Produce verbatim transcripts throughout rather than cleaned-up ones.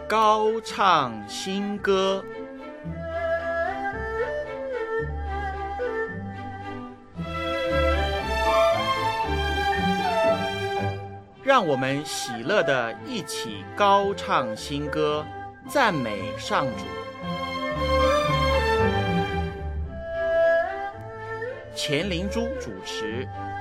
高唱新歌。让我们喜乐地一起高唱新歌，赞美上主。钱灵珠主持。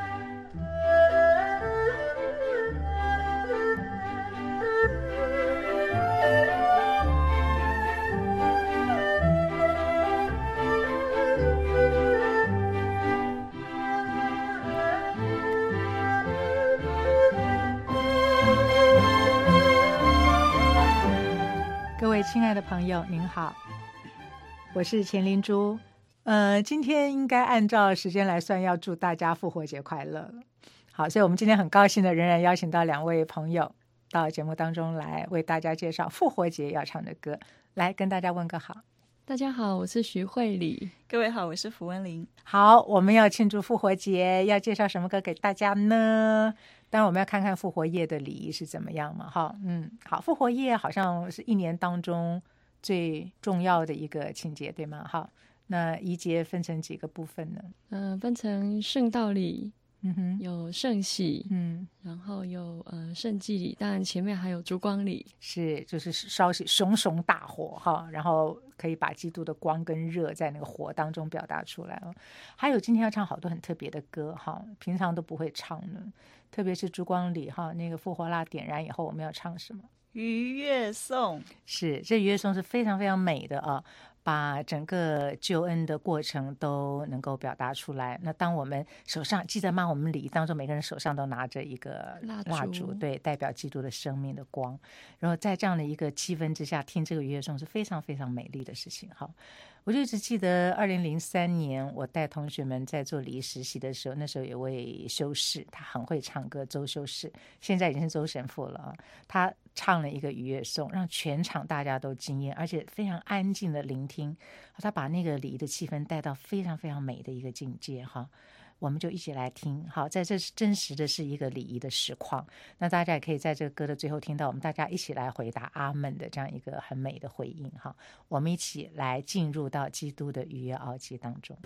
各位亲爱的朋友您好，我是钱灵珠。呃，今天应该按照时间来算，要祝大家复活节快乐。好，所以我们今天很高兴的仍然邀请到两位朋友到节目当中来，为大家介绍复活节要唱的歌。来跟大家问个好。 大家好，我是徐慧礼。 各位好，我是符文玲。 好，我们要庆祝复活节，要介绍什么歌给大家呢？当然我们要看看复活夜的礼仪是怎么样嘛。哈，嗯，好，复活夜好像是一年当中最重要的一个情节，对吗？好，那仪节分成几个部分呢？ 嗯、呃，分成圣道礼， 嗯哼， 有圣喜， 嗯， 然后有呃圣祭礼，当然前面还有烛光礼， 是就是烧起熊熊大火哈，然后可以把基督的光跟热在那个火当中表达出来哦。还有今天要唱好多很特别的歌哈，平常都不会唱的，特别是烛光礼哈，那个复活蜡点燃以后，我们要唱什么？ 逾越颂。 是，这逾越颂是非常非常美的啊，把整个救恩的过程都能够表达出来。那当我们手上，记得吗？我们礼仪当中每个人手上都拿着一个蜡烛，蜡烛对，代表基督的生命的光。然后在这样的一个气氛之下，听这个逾越颂是非常非常美丽的事情。好，我就一直记得二零零三年我带同学们在做礼仪实习的时候，那时候有位修士，他很会唱歌，周修士现在已经是周神父了。他唱了一个逾越颂，让全场大家都惊艳，而且非常安静的聆听。他把那个礼仪的气氛带到非常非常美的一个境界哈。我们就一起来听。好，在这真实的是一个礼仪的实况，那大家也可以在这个歌的最后听到我们大家一起来回答阿们的这样一个很美的回应哈。我们一起来进入到基督的逾越奥迹当中。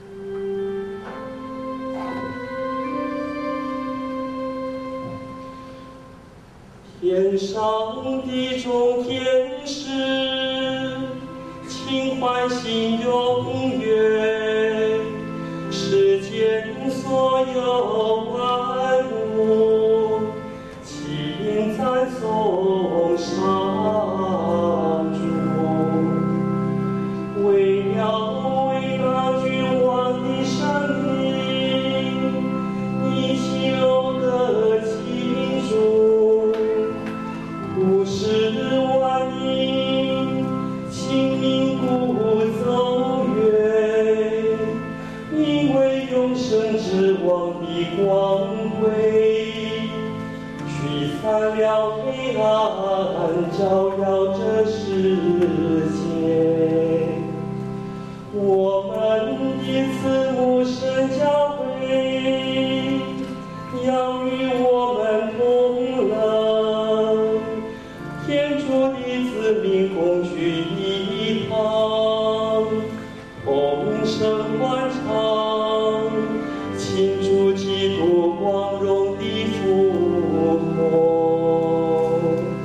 天上的众天使，请欢欣踊跃，世间所有万物，请赞颂上主。为了伟大君王的生命，你求得庆祝。不是万民，请民不走远，因为永生之王的光辉，驱散了黑暗，照耀这世界。我们的慈母圣教会，要与我们同乐。天主的子民共聚一堂，同声欢唱，庆祝基督光荣的复活，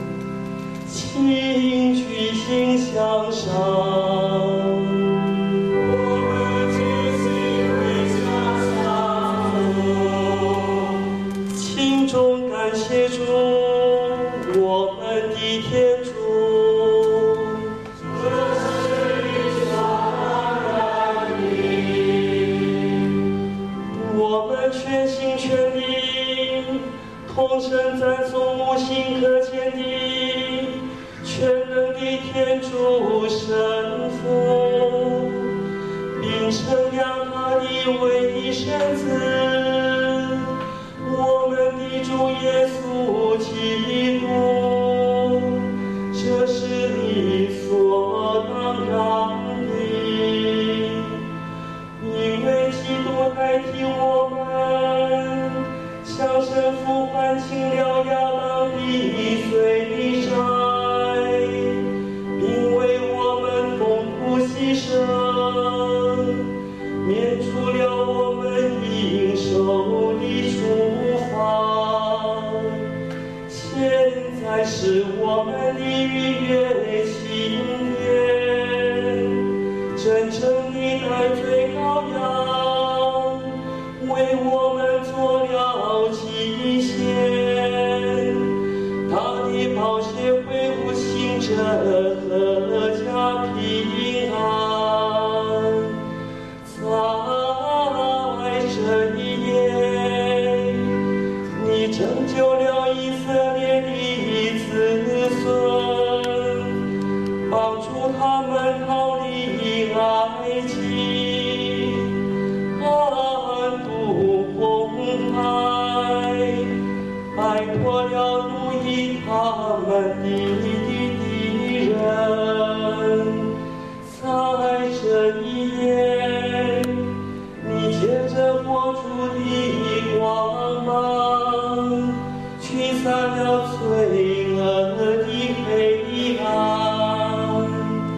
请举心向上。请众感谢主，我们的天主。我们全心全意，同声赞颂无形可见的全能的天主神父，并称扬他的唯一圣子，我们的主耶稣基督。这是理所当然的，因为基督代替我们，向神父还清了亚当的罪债， 免除了我们应受的处罚。现在是我们的逾越庆典，真正的代罪羔羊为我们做了祭献，他的宝血恢复行者和家平安。在这一夜，你拯救了以色列的子孙，帮助他们逃离埃及，安度红海，摆脱了奴役他们的敌人。在这一夜，你借着火烛的光芒，驱散了罪恶的黑暗。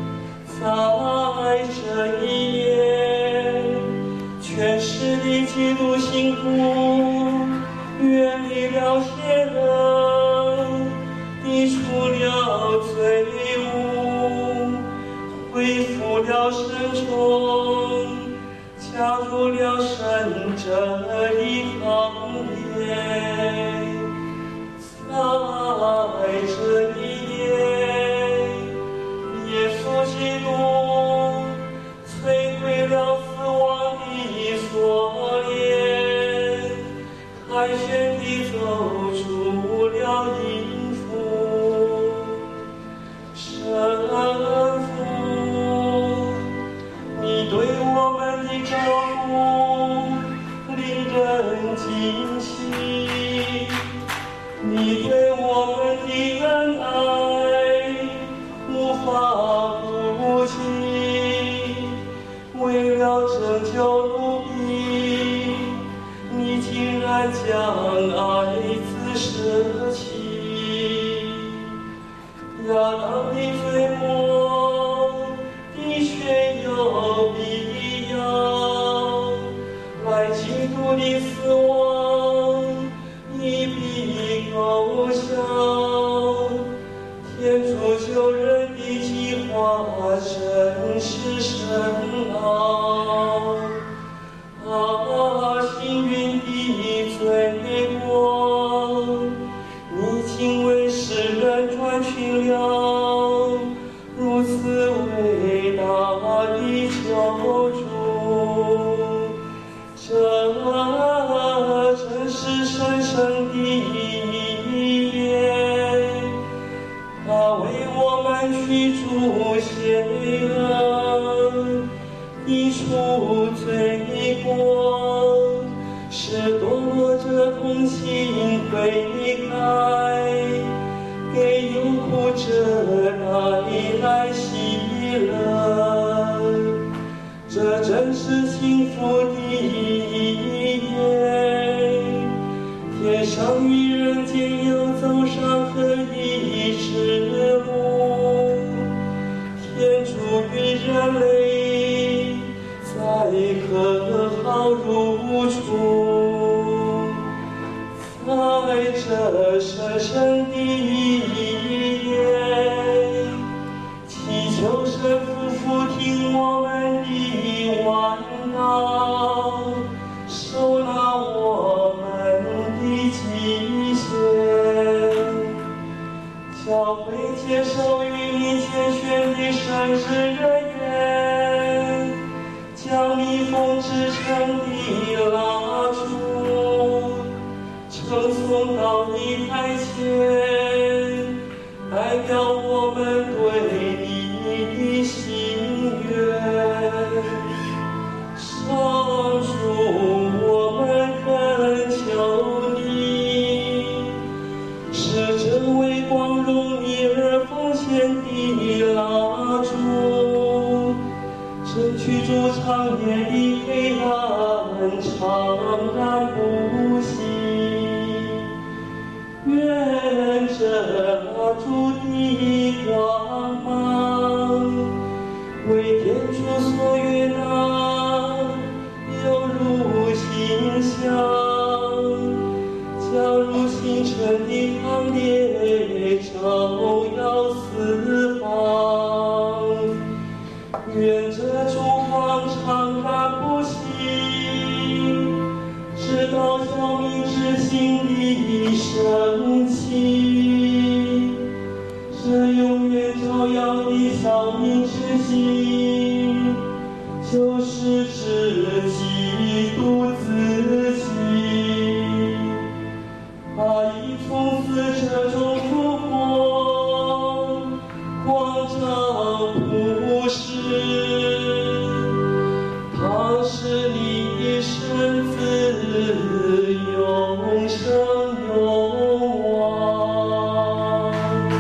在这一夜，全世的基督信徒远离了邪恶，抵除了罪恶，恢复了圣宠，加入了圣者的行列。在这一夜，耶稣基督摧毁了死亡的锁链，凯旋地走出了阴府。神父，你对我们的照顾令人惊奇，你对我们的恩爱无法不及。为了拯救奴婢，你竟然将爱子舍弃。亚当的罪过的确有必要，来基督的死亡一笔勾销。天主救人的计划真是深奥，啊，幸运的罪过，你竟为世人传去了如此伟大的救主。这真是神圣的一夜，他为我们驱逐邪恶，移除罪过，使堕落者同心悔改，给有苦者带来喜乐。这真是幸福的一夜，天上与人间又走上合一之路，天主与人类在和好如初。在这神圣的一夜，祈求神父俯听我们的万祷，收纳我们的祭献，教会接受与你拣选的神职人员，将密封制成的蜡烛呈送到你台前，代表我们对你的心愿。上主，我们恳求你，使这为光荣你而奉献的蜡烛，争取主长夜的黑暗长燃不息。愿这蜡烛的光芒为天主所悦纳， 是心的神奇，这永远照耀的丧命之心，就是指基督自己。他已从死者中复活，光照普世。他是你的神子，永生永王。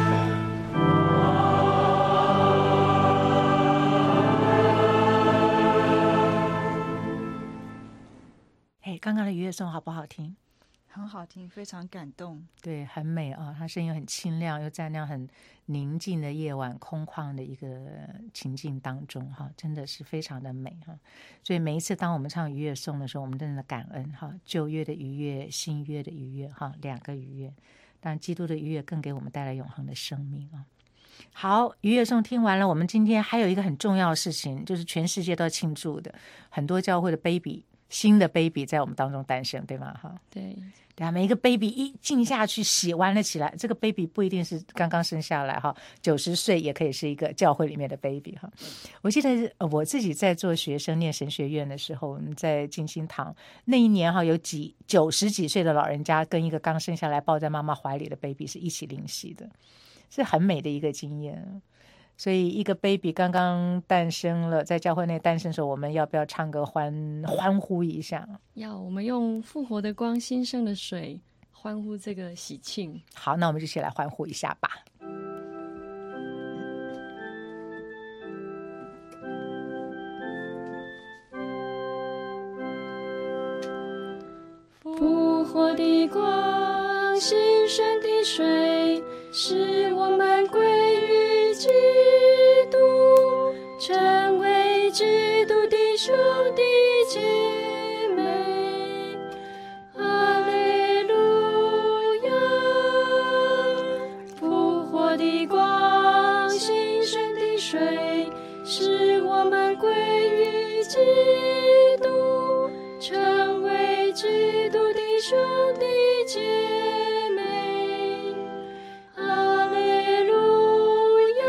哎，刚刚的《逾越颂》好不好听？ 很好听，非常感动。 对，很美啊！他声音很清亮，又在那样很宁静的夜晚、空旷的一个情境当中，哈，真的是非常的美哈。所以每一次当我们唱逾越颂的时候，我们真的感恩哈，旧约的逾越、新约的逾越哈，两个逾越。当然，基督的逾越更给我们带来永恒的生命啊。好，逾越颂听完了，我们今天还有一个很重要的事情，就是全世界都要庆祝的，很多教会的 baby。新的 baby 在我们当中诞生，对吗？哈， 对， 对啊，每一个 baby 一进下去洗完了起来，这个 baby 不一定是刚刚生下来哈，九十岁也可以是一个教会里面的 baby 哈。我记得我自己在做学生念神学院的时候，我们在静心堂那一年哈，有几九十几岁的老人家跟一个刚生下来抱在妈妈怀里的 baby 是一起灵洗的，是很美的一个经验。所以一个 baby 刚刚诞生了，在教会内诞生的时候，我们要不要唱歌欢欢呼一下？ 要，我们用复活的光、新生的水欢呼这个喜庆。 好，那我们就一起来欢呼一下吧。 复活的光，新生的水，使我们归于基督，成为基督的兄弟姐妹。哈利路亚！复活的光，新生的水，使我们归于基督，成为基督的兄弟姐妹。哈利路亚！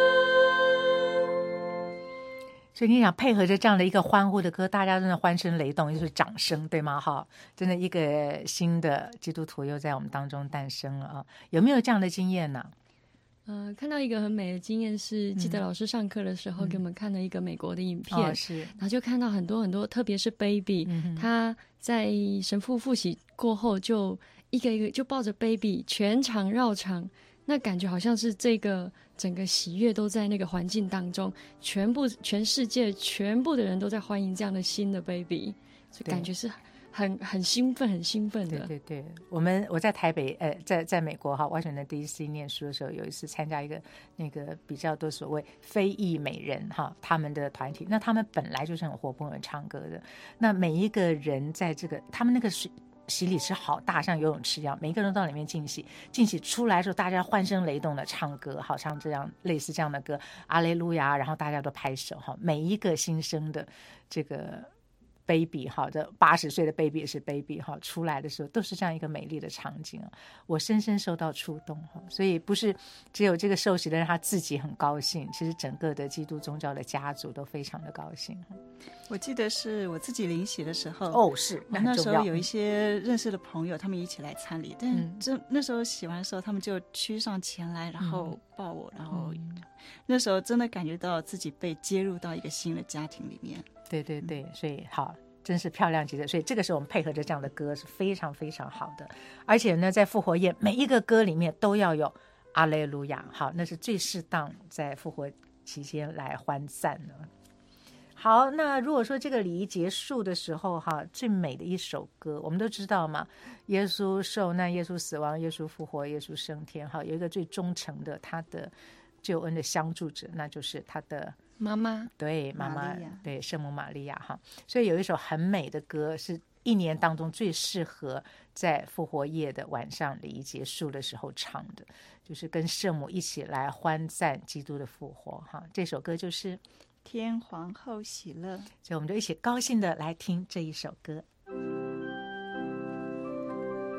所以你想配合着这样的一个欢呼的歌，大家真的欢声雷动，就是掌声，对吗？哈，真的一个新的基督徒又在我们当中诞生了啊！有没有这样的经验呢？ 呃，看到一个很美的经验是，记得老师上课的时候给我们看了一个美国的影片， 哦、是， 然后就看到很多很多，特别是 baby，、嗯、他在神父复习过后，就一个一个就抱着 baby 全场绕场，那感觉好像是这个整个喜悦都在那个环境当中，全部全世界全部的人都在欢迎这样的新的 baby， 所以感觉是很很兴奋，很兴奋的。 对对对，我们我在台北，呃，在在美国哈，华盛顿 D C 念书的时候，有一次参加一个那个比较多所谓非裔美人哈他们的团体，那他们本来就是很活泼、很唱歌的。那每一个人在这个他们那个水洗礼池好大，像游泳池一样，每一个人都到里面浸洗，浸洗出来的时候，大家欢声雷动的唱歌，好唱这样类似这样的歌，阿雷路亚，然后大家都拍手哈，每一个新生的这个。baby 哈，这八十岁的 baby 也是 baby 哈，出来的时候都是这样一个美丽的场景啊，我深深受到触动哈。所以不是只有这个受洗的人他自己很高兴，其实整个的基督宗教的家族都非常的高兴。 我记得是我自己领洗的时候， 哦，是那那时候有一些认识的朋友，他们一起来参礼，但这、嗯、那时候洗完的时候，他们就趋上前来，然后抱我，嗯、然后、嗯、那时候真的感觉到自己被接入到一个新的家庭里面。 对对对，所以好，真是漂亮极了。所以这个时候我们配合着这样的歌是非常非常好的，而且呢，在复活夜每一个歌里面都要有阿肋路亚，好，那是最适当在复活期间来欢赞的。好，那如果说这个礼仪结束的时候哈，最美的一首歌，我们都知道嘛，耶稣受难，耶稣死亡，耶稣复活，耶稣升天，哈，有一个最忠诚的他的救恩的相助者，那就是他的妈妈， 对，妈妈，对，圣母玛利亚哈。所以有一首很美的歌，是一年当中最适合在复活夜的晚上礼仪结束的时候唱的，就是跟圣母一起来欢赞基督的复活哈。这首歌就是天皇后喜乐， 所以我们就一起高兴的来听这一首歌。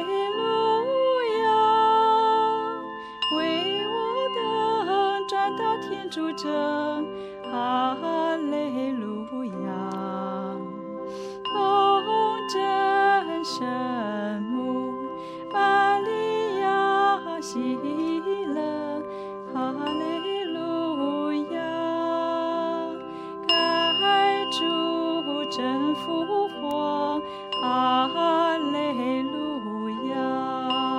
路亚，为我等转到天主者，哈利路亚。童真圣母玛利亚喜乐，哈利路亚。该主真复活，哈利路亚。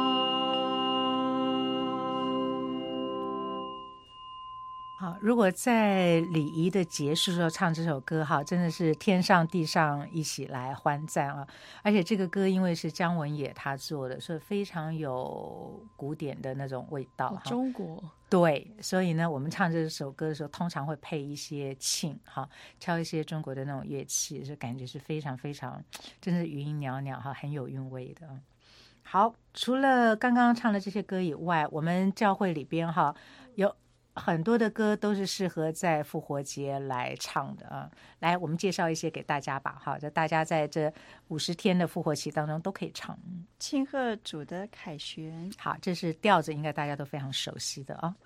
好，如果在礼仪的结束的时候唱这首歌，哈，真的是天上地上一起来欢赞啊！而且这个歌因为是姜文也他做的，所以非常有古典的那种味道。 中国对，所以呢，我们唱这首歌的时候，通常会配一些磬，哈，敲一些中国的那种乐器，就感觉是非常非常，真是余音袅袅哈，很有韵味的。好，除了刚刚唱的这些歌以外，我们教会里边哈有很多的歌都是适合在复活节来唱的啊。来，我们介绍一些给大家吧，哈，就大家在这五十天的复活期当中都可以唱。 庆贺主的凯旋， 好，这是调子，应该大家都非常熟悉的啊。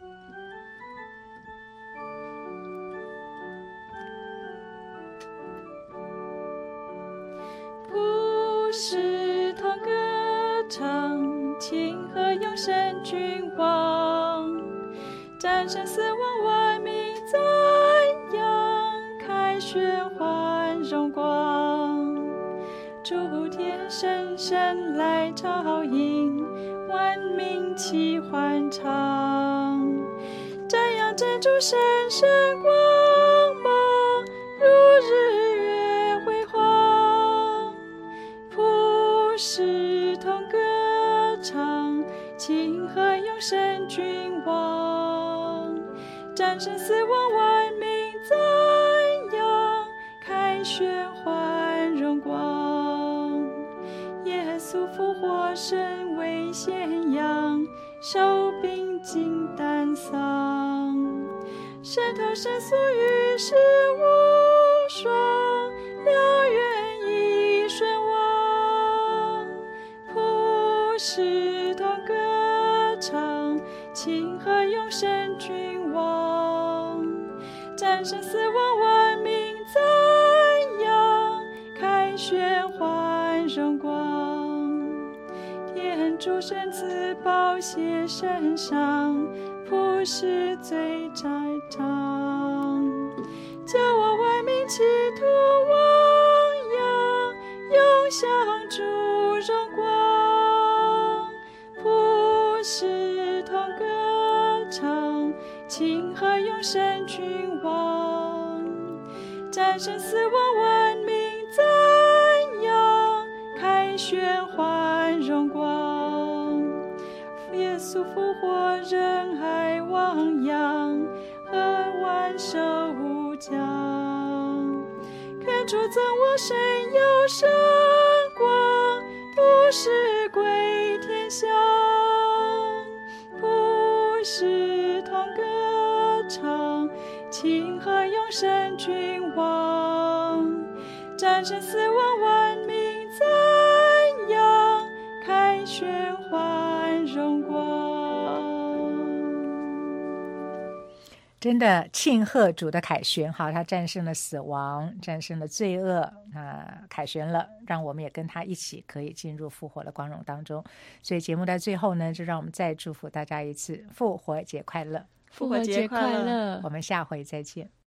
普世同歌唱，庆贺永生君王，战胜死亡，万民赞扬，凯旋欢荣光。诸天神神来照应，万民齐欢唱，瞻仰真主神圣光芒，如日月辉煌。普世同歌唱，庆贺永生君王，战胜死亡，万民赞扬，凯旋欢荣光。耶稣复活，神为显扬，受病经担丧，神头神所与世无双，燎原已顺亡。普世同歌唱，庆贺永生君王，战胜死亡，万民赞扬，凯旋欢荣光。天主圣赐宝血身上，普世最窄长，叫我万民齐图汪洋，永享主荣光。普世同歌唱，庆贺永生君王，战胜死亡，万民赞扬，凯旋欢荣光。耶稣复活，仁爱汪洋，和万寿将，恳主赠我神有圣光，都是归天乡。普世同歌唱，庆贺永生君王，战胜死亡，万民赞扬，凯旋欢荣光。 真的庆贺主的凯旋，好，他战胜了死亡，战胜了罪恶，啊，凯旋了，让我们也跟他一起可以进入复活的光荣当中。所以节目的最后呢，就让我们再祝福大家一次复活节快乐， 复活节快乐， 我们下回再见。